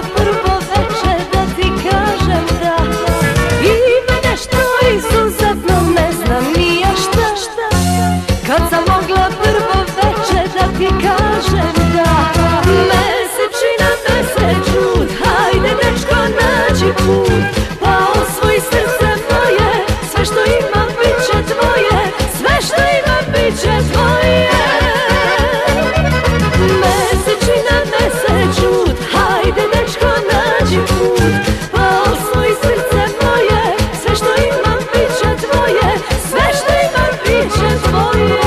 prvo večer da ti kažem da ima nešto izuzetno, ne znam ni ja šta. Kad sam mogla prvo večer da ti kažem da mesečina mesečut, hajde dečko nađi put, pa osvoj srce moje, sve što imam bit će tvoje, sve što imam bit će tvoje. Mesečina mesečut, hajde dečko nađi put, pa osvoj srce moje, sve što imam bit će tvoje, sve što imam bit će tvoje.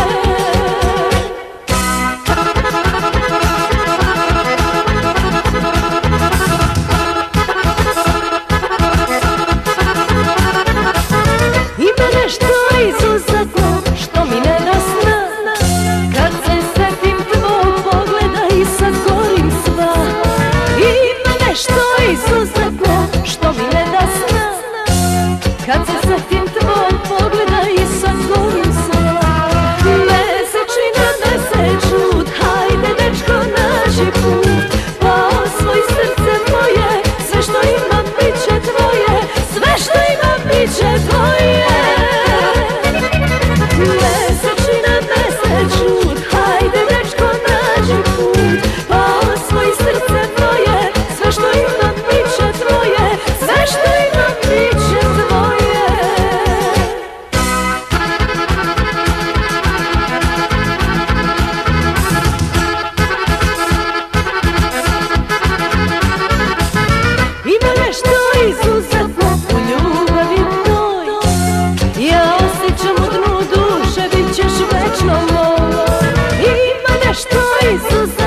Ima nešto izuzetno što mi ne da sna, kad se setim tvog pogleda i sad gorim sva. Ima nešto izuzetno što mi ne da sna, kad se setim tvog pogleda i sad gorim sva. Mesečina mesečut, hajde dečko nađi put, pa osvoj srce moje, sve što imam bit će tvoje, sve što imam bit će tvoje. Mesečina mesečut, hajde dečko nađi put, pa osvoj srce moje, sve što imam bit će tvoje, sve što imam bit će tvoje. Ima nešto izuzetno u ljubavi toj, ja osjećam u dnu duše, bit ćeš večno moj. Ima nešto izuzetno